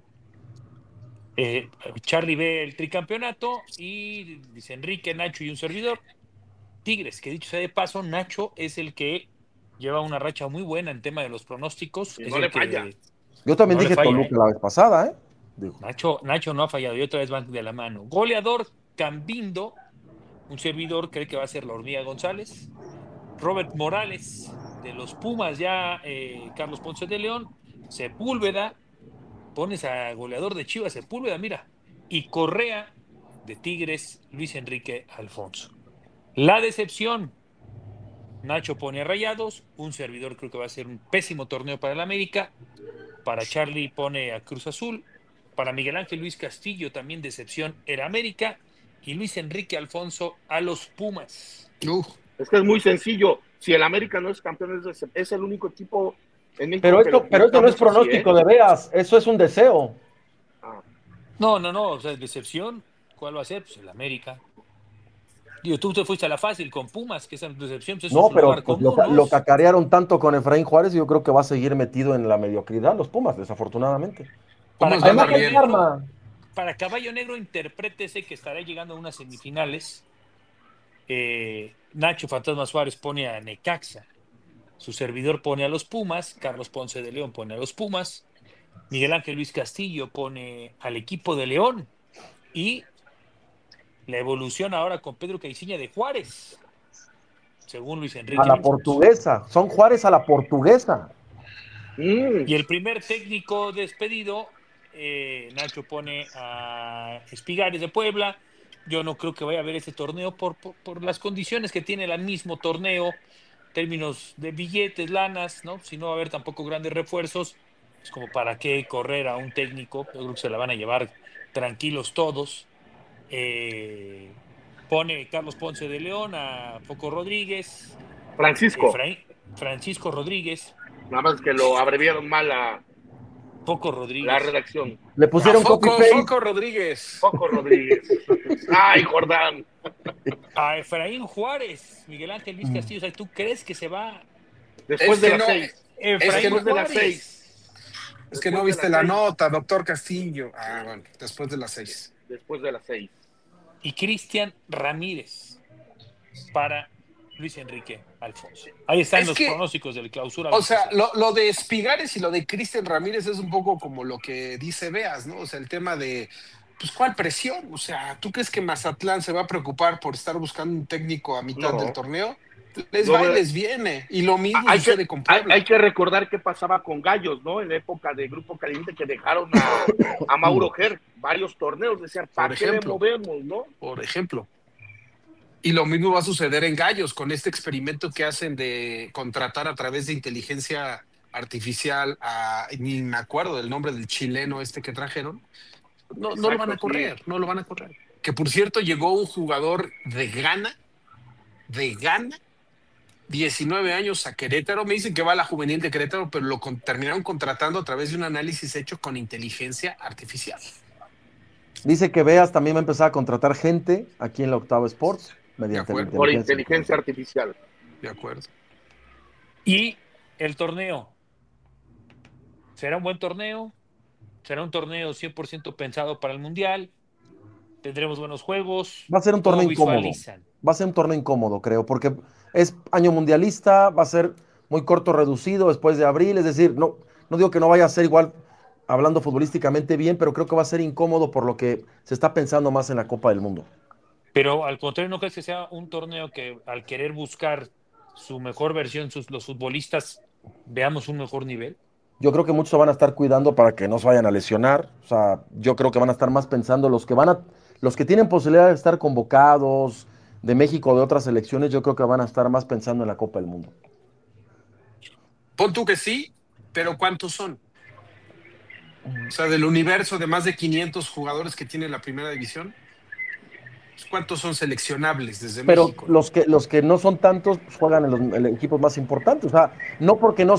G: Charlie ve el tricampeonato y dice Enrique, Nacho y un servidor. Tigres, que dicho sea de paso, Nacho es el que lleva una racha muy buena en tema de los pronósticos.
M: Y
G: Es
M: no
G: el
M: le
G: que
M: falla.
I: Yo también
G: no le
I: dije
G: falla,
I: Toluca la vez pasada, ¿eh? Digo.
G: Nacho no ha fallado y otra vez van de la mano. Goleador Cambindo, un servidor cree que va a ser la Hormiga González. Robert Morales de los Pumas, ya Carlos Ponce de León. Sepúlveda, pones a goleador de Chivas, Sepúlveda, mira. Y Correa de Tigres, Luis Enrique Alfonso. La decepción, Nacho pone a Rayados, un servidor creo que va a ser un pésimo torneo para el América. Para Charlie pone a Cruz Azul. Para Miguel Ángel Luis Castillo también decepción era América. Y Luis Enrique Alfonso a los Pumas.
M: Es que es muy sencillo. Si el América no es campeón, es el único equipo en México.
I: Pero esto no es pronóstico de veas, eso es un deseo.
G: No, o sea, decepción, ¿cuál va a ser? Pues el América. Digo, tú te fuiste a la fácil con Pumas, que esa decepción pues,
I: No,
G: es un
I: pero
G: lugar
I: pues,
G: común, ¿no?
I: lo cacarearon tanto con Efraín Juárez y yo creo que va a seguir metido en la mediocridad los Pumas, desafortunadamente.
G: Para Caballo Negro, interprétese que estará llegando a unas semifinales. Nacho Fantasma Suárez pone a Necaxa. Su servidor pone a los Pumas. Carlos Ponce de León pone a los Pumas. Miguel Ángel Luis Castillo pone al equipo de León. Y la evolución ahora con Pedro Caiciña de Juárez, según Luis Enrique.
I: A la portuguesa, son Juárez a la portuguesa.
G: Y el primer técnico despedido, Nacho pone a Espigares de Puebla. Yo no creo que vaya a haber ese torneo por las condiciones que tiene el mismo torneo, términos de billetes, lanas, ¿no? Si no va a haber tampoco grandes refuerzos, es como para qué correr a un técnico. Yo creo que se la van a llevar tranquilos todos. Pone Carlos Ponce de León a Poco Rodríguez. Francisco Rodríguez.
M: Nada más que lo abreviaron mal a
G: Poco Rodríguez.
M: La redacción.
I: Le pusieron
H: Foco Rodríguez.
M: Foco Rodríguez. Ay, Jordán.
G: A Efraín Juárez, Miguel Ángel Luis Castillo. O sea, ¿tú crees que se va
M: después de las 6?
G: Efraín
M: de las 6.
H: Es que no viste la nota, doctor Castillo. Bueno, después de las 6.
M: Después de las 6.
G: Y Cristian Ramírez para Luis Enrique Alfonso. Ahí están los pronósticos del clausura.
H: O sea, lo de Espigares y lo de Cristian Ramírez es un poco como lo que dice Beas, ¿no? O sea, el tema de, pues, ¿cuál presión? O sea, ¿tú crees que Mazatlán se va a preocupar por estar buscando un técnico a mitad del torneo? Les va y les viene. Y lo mismo sucede con Puebla.
M: Hay que recordar qué pasaba con Gallos, ¿no? En la época de Grupo Caliente, que dejaron a Mauro Ger varios torneos. Decían, ¿para qué le movemos, no?
H: Por ejemplo. Y lo mismo va a suceder en Gallos, con este experimento que hacen de contratar a través de inteligencia artificial ni me acuerdo del nombre del chileno que trajeron. No lo van a correr, no lo van a correr. Que por cierto llegó un jugador de Ghana, 19 años a Querétaro. Me dicen que va a la juvenil de Querétaro, pero lo terminaron contratando a través de un análisis hecho con inteligencia artificial.
I: Dice que Beas también va a empezar a contratar gente aquí en la Octava Sports mediante
M: por inteligencia artificial.
H: De acuerdo.
G: Y el torneo. ¿Será un buen torneo? ¿Será un torneo 100% pensado para el Mundial? tendremos buenos juegos.
I: Va a ser un torneo
G: ¿Cómo
I: incómodo.
G: visualizan?
I: Va a ser un torneo incómodo, creo, porque es año mundialista, va a ser muy corto, reducido después de abril. Es decir, no digo que no vaya a ser igual hablando futbolísticamente bien, pero creo que va a ser incómodo por lo que se está pensando más en la Copa del Mundo.
G: Pero al contrario, ¿no crees que sea un torneo que al querer buscar su mejor versión, los futbolistas, veamos un mejor nivel?
I: Yo creo que muchos se van a estar cuidando para que no se vayan a lesionar. O sea, yo creo que van a estar más pensando los que tienen posibilidad de estar convocados de México o de otras selecciones, yo creo que van a estar más pensando en la Copa del Mundo.
H: Pon tú que sí, pero ¿cuántos son? O sea, del universo de más de 500 jugadores que tiene la primera división, ¿cuántos son seleccionables desde México?
I: Pero los que no son tantos pues, juegan en los equipos más importantes. O sea, no porque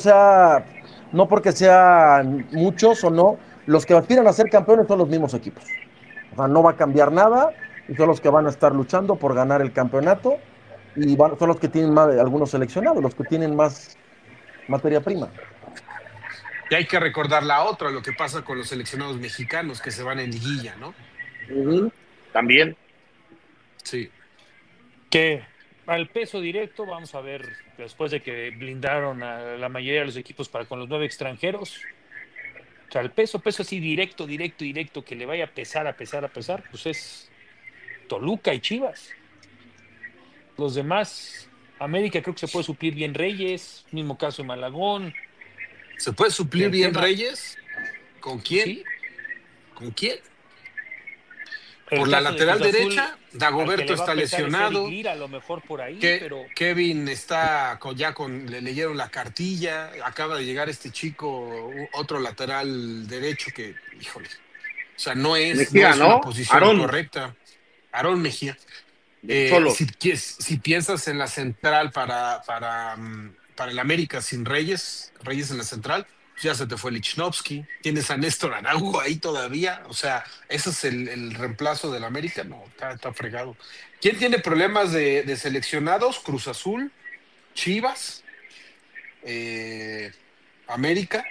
I: sean muchos o no, los que aspiran a ser campeones son los mismos equipos. O sea, no va a cambiar nada y son los que van a estar luchando por ganar el campeonato y son los que tienen más, algunos seleccionados, los que tienen más materia prima.
H: Y hay que recordar la otra, lo que pasa con los seleccionados mexicanos que se van en liguilla, ¿no?
M: También.
H: Sí.
G: Que al peso directo, vamos a ver, después de que blindaron a la mayoría de los equipos con los 9 extranjeros, o sea, el peso así directo, que le vaya a pesar, pues es Toluca y Chivas. Los demás, América creo que se puede suplir bien Reyes, mismo caso de Malagón.
H: ¿Se puede suplir bien Reyes? ¿Con quién? ¿Sí? ¿Con quién? Por la lateral derecha, Dagoberto está lesionado.
G: A lo mejor por ahí, pero
H: Kevin está le leyeron la cartilla. Acaba de llegar este chico, otro lateral derecho que, híjole, o sea, no es una posición correcta. Aarón Mejía. Si piensas en la central para el América sin Reyes en la central, ya se te fue Lichnowsky, tienes a Néstor Araujo ahí todavía, o sea, ese es el reemplazo del América, no, está fregado. ¿Quién tiene problemas de seleccionados? Cruz Azul, Chivas, América,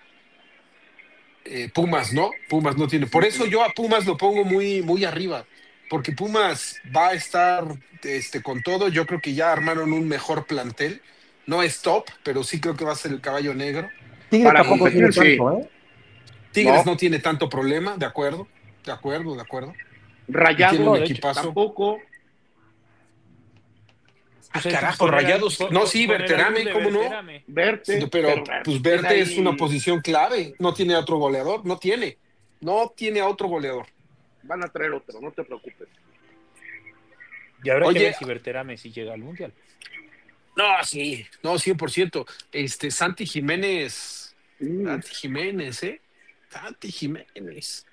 H: Pumas no tiene. Por eso yo a Pumas lo pongo muy, muy arriba, porque Pumas va a estar con todo. Yo creo que ya armaron un mejor plantel, no es top, pero sí creo que va a ser el caballo negro.
I: Tigres tampoco tiene tanto, ¿eh?
H: Tigres no tiene tanto problema, de acuerdo.
M: Rayados tampoco.
H: Carajo, Rayados. No, sí, Berterame, ¿cómo no? Pero pues Verte es una posición clave. No tiene otro goleador, no tiene a otro goleador.
M: Van a traer otro, no te preocupes.
G: Y habrá que ver si Berterame si llega al Mundial.
H: No, sí, no, 100%. Santi Jiménez. Santi Jiménez.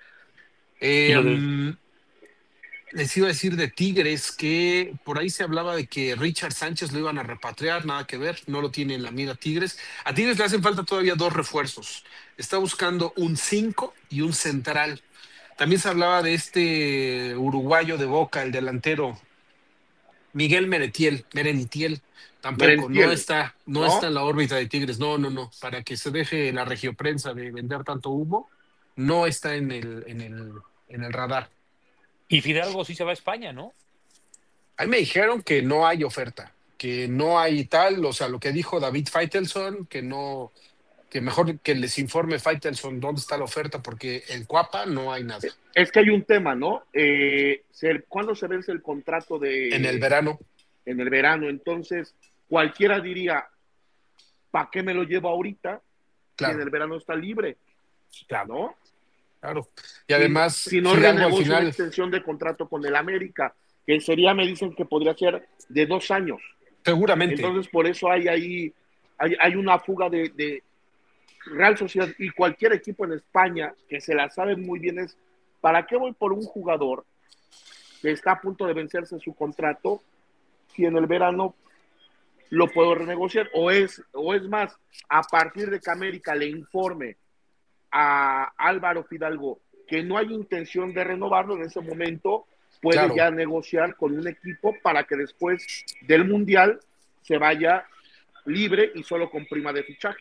H: Les iba a decir de Tigres que por ahí se hablaba de que Richard Sánchez lo iban a repatriar, nada que ver, no lo tiene en la mira Tigres. A Tigres le hacen falta todavía 2 refuerzos. Está buscando un 5 y un central. También se hablaba de este uruguayo de Boca, el delantero Miguel Merentiel. Tampoco, no está en la órbita de Tigres. No. Para que se deje la regioprensa de vender tanto humo, no está en el radar.
G: Y Fidalgo sí se va a España, ¿no?
H: Ahí me dijeron que no hay oferta, que no hay tal, o sea, lo que dijo David Faitelson, que mejor que les informe Faitelson dónde está la oferta, porque en Cuapa no hay nada.
M: Es que hay un tema, ¿no? ¿Cuándo se vence el contrato
H: En el verano.
M: En el verano, entonces cualquiera diría, ¿para qué me lo llevo ahorita? Claro. Si en el verano está libre.
H: Claro.
M: ¿No?
H: Claro. Y además,
M: si no renegocia una extensión de contrato con el América, que sería, me dicen que podría ser de 2 años.
H: Seguramente.
M: Entonces, por eso hay una fuga de Real Sociedad y cualquier equipo en España que se la sabe muy bien es, ¿para qué voy por un jugador que está a punto de vencerse su contrato si en el verano lo puedo renegociar? O es más, a partir de que América le informe a Álvaro Fidalgo que no hay intención de renovarlo en ese momento, puede ya negociar con un equipo para que después del Mundial se vaya libre y solo con prima de fichaje.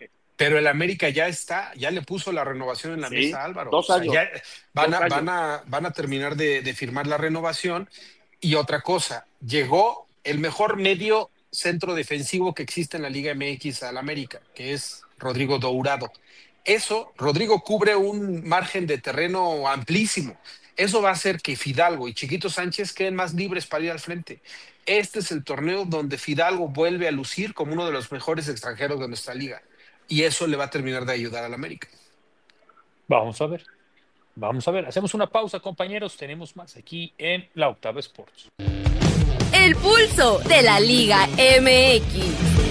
H: Pero el América ya le puso la renovación en la mesa, Álvaro.
M: 2 años.
H: Ya van a terminar de firmar la renovación. Y otra cosa, llegó el mejor medio centro defensivo que existe en la Liga MX al América, que es Rodrigo Dourado. Rodrigo cubre un margen de terreno amplísimo. Eso va a hacer que Fidalgo y Chiquito Sánchez queden más libres para ir al frente. Este es el torneo donde Fidalgo vuelve a lucir como uno de los mejores extranjeros de nuestra liga. Y eso le va a terminar de ayudar al América.
G: Vamos a ver. Hacemos una pausa, compañeros. Tenemos más aquí en La Octava Sports.
E: El pulso de la Liga MX.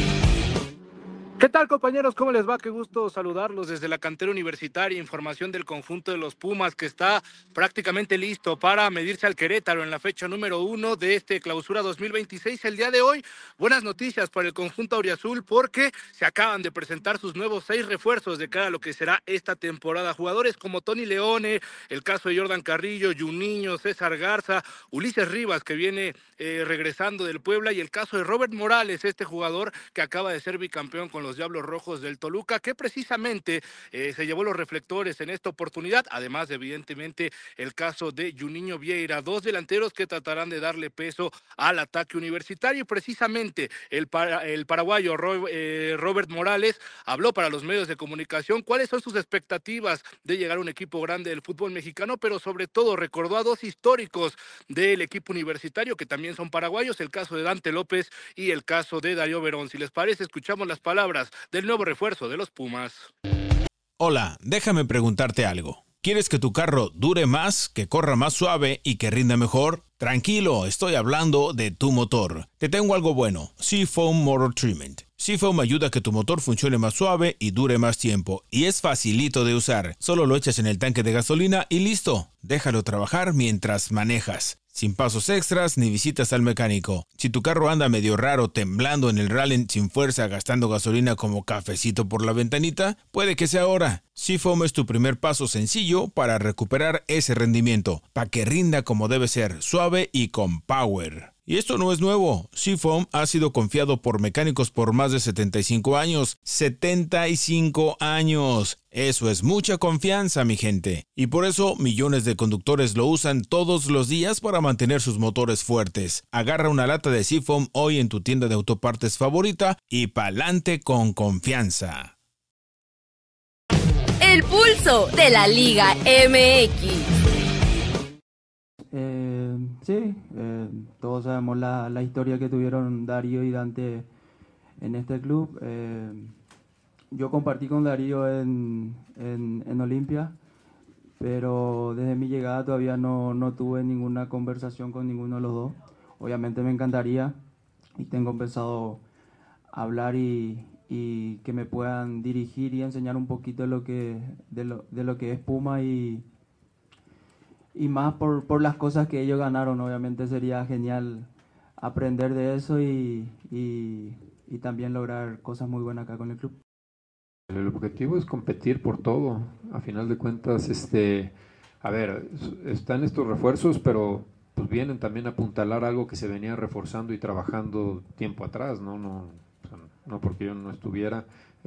T: ¿Qué tal, compañeros? ¿Cómo les va? Qué gusto saludarlos desde la cantera universitaria. Información del conjunto de los Pumas, que está prácticamente listo para medirse al Querétaro en la fecha número 1 de clausura 2026. El día de hoy, buenas noticias para el conjunto auriazul, porque se acaban de presentar sus nuevos 6 refuerzos de cara a lo que será esta temporada. Jugadores como Tony Leone, el caso de Jordan Carrillo, Juninho, César Garza, Ulises Rivas, que viene regresando del Puebla, y el caso de Robert Morales, este jugador que acaba de ser bicampeón con los Diablos Rojos del Toluca, que precisamente se llevó los reflectores en esta oportunidad, además de, evidentemente, el caso de Juninho Vieira, 2 delanteros que tratarán de darle peso al ataque universitario. Y precisamente el paraguayo Robert Morales habló para los medios de comunicación cuáles son sus expectativas de llegar a un equipo grande del fútbol mexicano, pero sobre todo recordó a 2 históricos del equipo universitario que también son paraguayos, el caso de Dante López y el caso de Darío Verón. Si les parece, escuchamos las palabras del nuevo refuerzo de los Pumas.
A: Hola, déjame preguntarte algo. ¿Quieres que tu carro dure más, que corra más suave y que rinda mejor? Tranquilo, estoy hablando de tu motor. Te tengo algo bueno, Seafoam Motor Treatment. Seafoam ayuda a que tu motor funcione más suave y dure más tiempo. Y es facilito de usar. Solo lo echas en el tanque de gasolina y listo. Déjalo trabajar mientras manejas. Sin pasos extras ni visitas al mecánico. Si tu carro anda medio raro, temblando en el rally sin fuerza, gastando gasolina como cafecito por la ventanita, puede que sea ahora. Seafoam es tu primer paso sencillo para recuperar ese rendimiento, para que rinda como debe ser, suave y con power. Y esto no es nuevo. Seafoam ha sido confiado por mecánicos por más de 75 años. ¡75 años! Eso es mucha confianza, mi gente. Y por eso millones de conductores lo usan todos los días para mantener sus motores fuertes. Agarra una lata de Seafoam hoy en tu tienda de autopartes favorita y pa'lante con confianza.
E: El pulso de la Liga MX.
U: Sí, todos sabemos la historia que tuvieron Darío y Dante en este club. Yo compartí con Darío en Olimpia, pero desde mi llegada todavía no tuve ninguna conversación con ninguno de los dos. Obviamente me encantaría y tengo pensado hablar y que me puedan dirigir y enseñar un poquito de lo que es Puma y más por las cosas que ellos ganaron. Obviamente sería genial aprender de eso y también lograr cosas muy buenas acá con el club.
V: El objetivo es competir por todo. A final de cuentas, están estos refuerzos, pero pues vienen también a apuntalar algo que se venía reforzando y trabajando tiempo atrás, no porque yo no estuviera.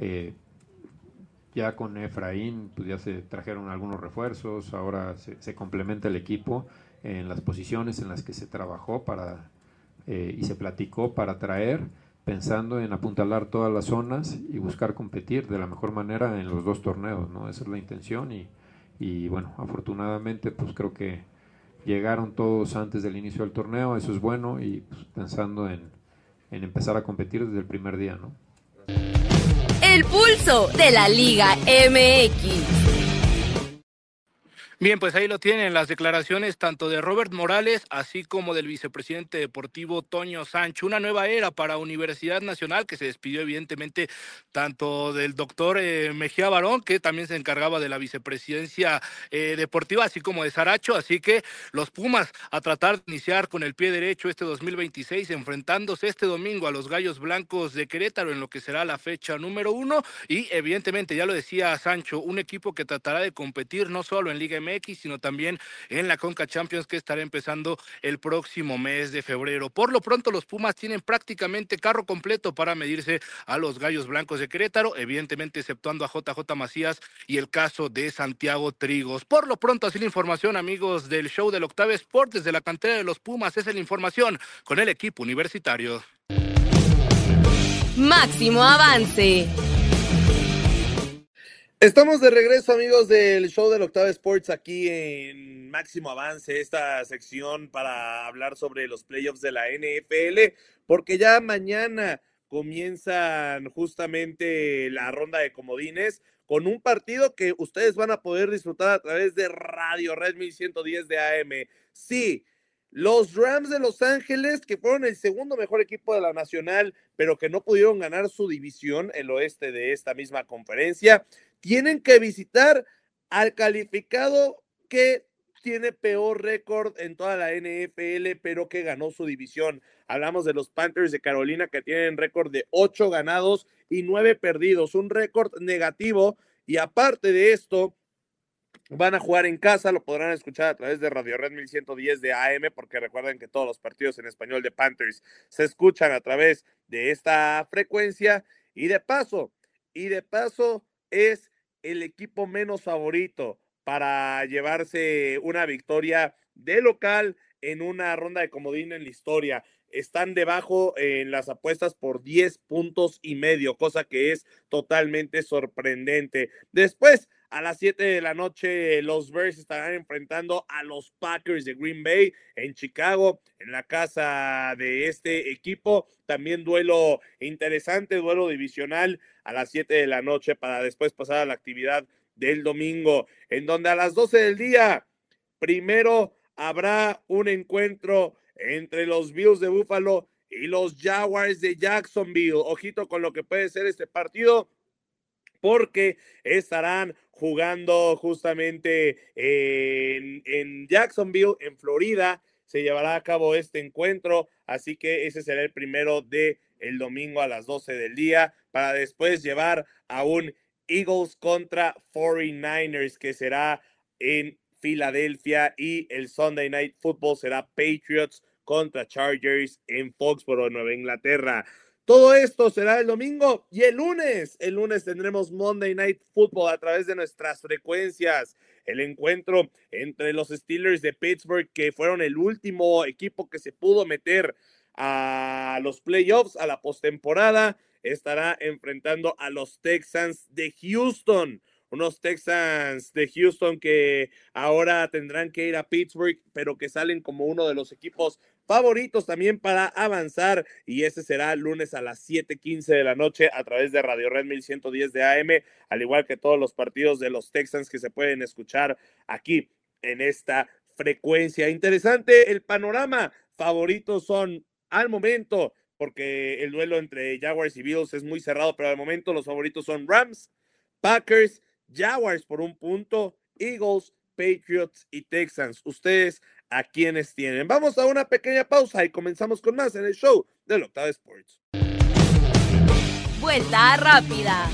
V: Ya con Efraín, pues ya se trajeron algunos refuerzos, ahora se complementa el equipo en las posiciones en las que se trabajó y se platicó para traer, pensando en apuntalar todas las zonas y buscar competir de la mejor manera en los 2 torneos, ¿no? Esa es la intención y bueno, afortunadamente pues creo que llegaron todos antes del inicio del torneo, eso es bueno, y pues, pensando en empezar a competir desde el primer día, ¿no?
E: El pulso de la Liga MX.
T: Bien, pues ahí lo tienen las declaraciones tanto de Robert Morales así como del vicepresidente deportivo Toño Sancho. Una nueva era para Universidad Nacional, que se despidió evidentemente tanto del doctor Mejía Barón, que también se encargaba de la vicepresidencia deportiva, así como de Saracho. Así que los Pumas a tratar de iniciar con el pie derecho este 2026, enfrentándose este domingo a los Gallos Blancos de Querétaro en lo que será la fecha número 1. Y evidentemente, ya lo decía Sancho, un equipo que tratará de competir no solo en Liga MX, sino también en la Conca Champions, que estará empezando el próximo mes de febrero. Por lo pronto, los Pumas tienen prácticamente carro completo para medirse a los Gallos Blancos de Querétaro, evidentemente exceptuando a JJ Macías y el caso de Santiago Trigos. Por lo pronto, así la información, amigos del show del Octave Sport, desde la cantera de los Pumas. Esa es la información con el equipo universitario.
E: Máximo Avance.
C: Estamos de regreso, amigos del show del Octave Sports, aquí en Máximo Avance, esta sección para hablar sobre los playoffs de la NFL, porque ya mañana comienzan justamente la ronda de comodines con un partido que ustedes van a poder disfrutar a través de Radio Red 1110 de AM. Sí, los Rams de Los Ángeles, que fueron el segundo mejor equipo de la Nacional, pero que no pudieron ganar su división, el oeste de esta misma conferencia, tienen que visitar al calificado que tiene peor récord en toda la NFL, pero que ganó su división. Hablamos de los Panthers de Carolina, que tienen récord de 8 ganados y 9 perdidos, un récord negativo, y aparte de esto, van a jugar en casa, lo podrán escuchar a través de Radio Red 1110 de AM, porque recuerden que todos los partidos en español de Panthers se escuchan a través de esta frecuencia, y de paso es el equipo menos favorito para llevarse una victoria de local en una ronda de comodín en la historia. Están debajo en las apuestas por 10.5 puntos, cosa que es totalmente sorprendente. Después, a las 7 de la noche, los Bears estarán enfrentando a los Packers de Green Bay en Chicago, en la casa de este equipo. También duelo interesante, duelo divisional a las 7 de la noche, para después pasar a la actividad del domingo, en donde a las 12 del día, primero habrá un encuentro entre los Bills de Buffalo y los Jaguars de Jacksonville. Ojito con lo que puede ser este partido, porque estarán jugando justamente en Jacksonville, en Florida. Se llevará a cabo este encuentro, así que ese será el primero de el domingo a las 12 del día, para después llevar a un Eagles contra 49ers, que será en Filadelfia, y el Sunday Night Football será Patriots contra Chargers en Foxborough, Nueva Inglaterra. Todo esto será el domingo, y el lunes tendremos Monday Night Football a través de nuestras frecuencias. El encuentro entre los Steelers de Pittsburgh, que fueron el último equipo que se pudo meter a los playoffs, a la postemporada, estará enfrentando a los Texans de Houston. Unos Texans de Houston que ahora tendrán que ir a Pittsburgh, pero que salen como uno de los equipos favoritos también para avanzar, y ese será el lunes a las 7:15 de la noche a través de Radio Red 1110 de AM, al igual que todos los partidos de los Texans que se pueden escuchar aquí en esta frecuencia. Interesante el panorama. Favoritos son al momento, porque el duelo entre Jaguars y Bills es muy cerrado, pero al momento los favoritos son Rams, Packers, Jaguars por 1 punto, Eagles, Patriots y Texans. ¿Ustedes a quiénes tienen? Vamos a una pequeña pausa y comenzamos con más en el show del Octave Sports.
E: Vuelta rápida.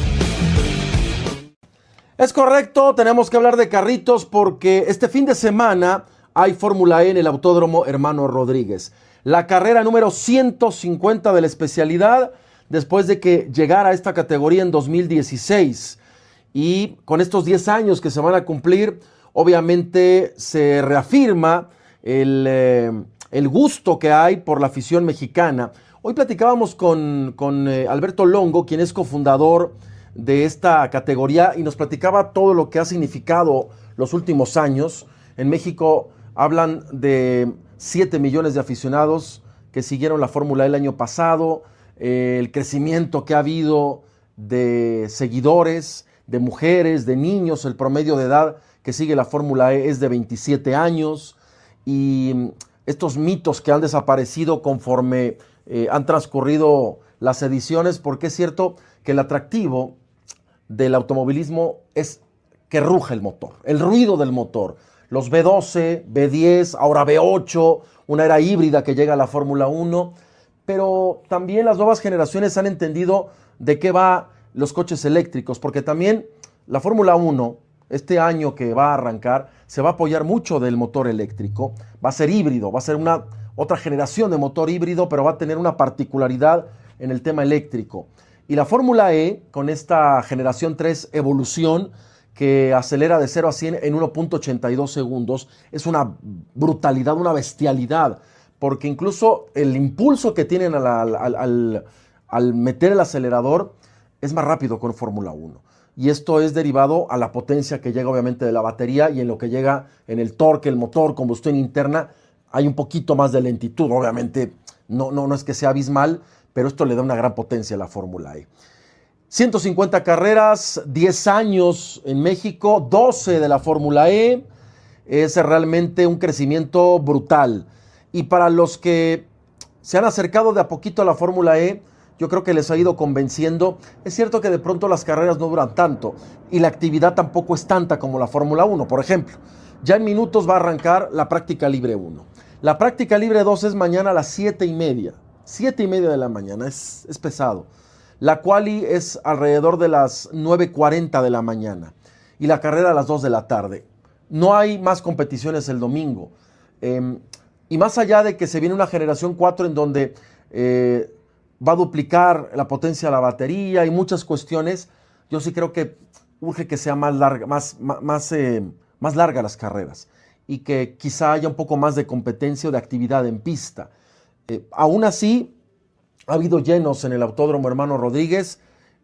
I: Es correcto, tenemos que hablar de carritos porque este fin de semana hay Fórmula E en el Autódromo Hermano Rodríguez. La carrera número 150 de la especialidad, después de que llegara a esta categoría en 2016. Y con estos 10 años que se van a cumplir, obviamente se reafirma el gusto que hay por la afición mexicana. Hoy platicábamos con Alberto Longo, quien es cofundador de esta categoría, y nos platicaba todo lo que ha significado los últimos años. En México hablan de 7 millones de aficionados que siguieron la Fórmula E el año pasado, el crecimiento que ha habido de seguidores, de mujeres, de niños. El promedio de edad que sigue la Fórmula E es de 27 años, y estos mitos que han desaparecido conforme han transcurrido las ediciones, porque es cierto que el atractivo del automovilismo es que ruja el motor, el ruido del motor. Los V12, V10, ahora V8, una era híbrida que llega a la Fórmula 1, pero también las nuevas generaciones han entendido de qué va los coches eléctricos, porque también la Fórmula 1 este año que va a arrancar, se va a apoyar mucho del motor eléctrico. Va a ser híbrido, va a ser otra generación de motor híbrido, pero va a tener una particularidad en el tema eléctrico. Y la Fórmula E, con esta generación 3 Evolución, que acelera de 0 a 100 en 1.82 segundos, es una brutalidad, una bestialidad, porque incluso el impulso que tienen al meter el acelerador es más rápido con Fórmula 1. Y esto es derivado a la potencia que llega obviamente de la batería y en lo que llega en el torque, el motor, combustión interna, hay un poquito más de lentitud. Obviamente no es que sea abismal, pero esto le da una gran potencia a la Fórmula E. 150 carreras, 10 años en México, 12 de la Fórmula E. Es realmente un crecimiento brutal. Y para los que se han acercado de a poquito a la Fórmula E, yo creo que les ha ido convenciendo. Es cierto que de pronto las carreras no duran tanto y la actividad tampoco es tanta como la Fórmula 1. Por ejemplo, ya en minutos va a arrancar la práctica libre 1. La práctica libre 2 es mañana a las 7:30. 7:30 de la mañana, es pesado. La quali es alrededor de las 9:40 de la mañana y la carrera a las 2 de la tarde. No hay más competiciones el domingo. Y más allá de que se viene una generación 4 en donde va a duplicar la potencia de la batería y muchas cuestiones, yo sí creo que urge que sea más larga las carreras y que quizá haya un poco más de competencia o de actividad en pista. Aún así, ha habido llenos en el Autódromo Hermano Rodríguez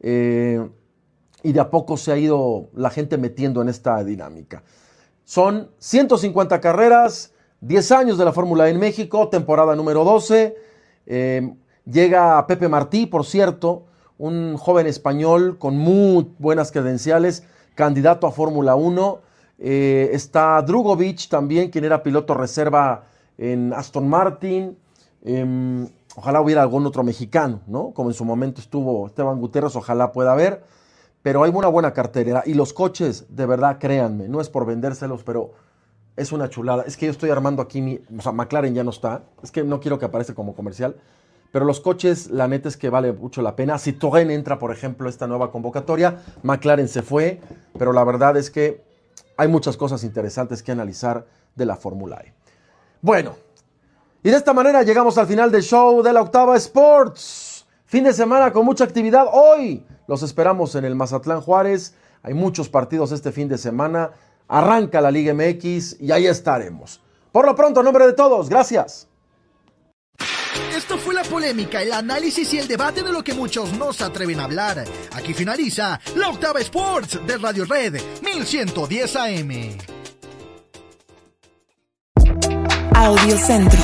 I: y de a poco se ha ido la gente metiendo en esta dinámica. Son 150 carreras, 10 años de la Fórmula E en México, temporada número 12. Llega Pepe Martí, por cierto, un joven español con muy buenas credenciales, candidato a Fórmula 1. Está Drugovich también, quien era piloto reserva en Aston Martin. Ojalá hubiera algún otro mexicano, ¿no? Como en su momento estuvo Esteban Gutiérrez, ojalá pueda haber. Pero hay una buena cartelera. Y los coches, de verdad, créanme, no es por vendérselos, pero es una chulada. Es que yo estoy armando aquí McLaren ya no está. Es que no quiero que aparezca como comercial. Pero los coches, la neta es que vale mucho la pena. Citroën entra, por ejemplo, esta nueva convocatoria. McLaren se fue. Pero la verdad es que hay muchas cosas interesantes que analizar de la Fórmula E. Bueno, y de esta manera llegamos al final del show de la Octava Sports. Fin de semana con mucha actividad. Hoy los esperamos en el Mazatlán Juárez. Hay muchos partidos este fin de semana. Arranca la Liga MX y ahí estaremos. Por lo pronto, en nombre de todos, gracias.
D: Esto fue la polémica, el análisis y el debate de lo que muchos no se atreven a hablar. Aquí finaliza la Octava Sports de Radio Red 1110 AM.
E: Audiocentro.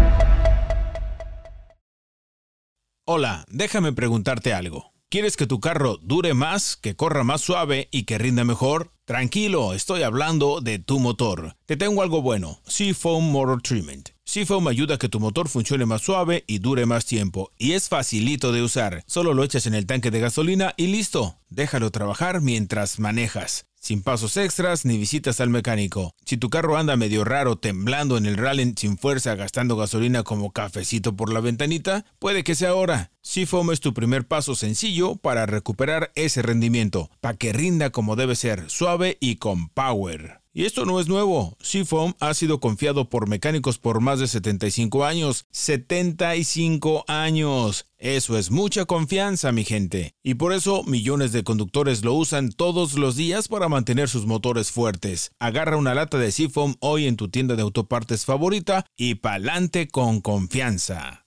A: Hola, déjame preguntarte algo. ¿Quieres que tu carro dure más, que corra más suave y que rinda mejor? Tranquilo, estoy hablando de tu motor. Te tengo algo bueno, Seafoam Motor Treatment. Seafoam ayuda a que tu motor funcione más suave y dure más tiempo. Y es facilito de usar. Solo lo echas en el tanque de gasolina y listo. Déjalo trabajar mientras manejas. Sin pasos extras ni visitas al mecánico. Si tu carro anda medio raro, temblando en el rally sin fuerza, gastando gasolina como cafecito por la ventanita, puede que sea ahora. Seafoam es tu primer paso sencillo para recuperar ese rendimiento, para que rinda como debe ser, suave y con power. Y esto no es nuevo. Seafoam ha sido confiado por mecánicos por más de 75 años. ¡75 años! Eso es mucha confianza, mi gente. Y por eso millones de conductores lo usan todos los días para mantener sus motores fuertes. Agarra una lata de Seafoam hoy en tu tienda de autopartes favorita y pa'lante con confianza.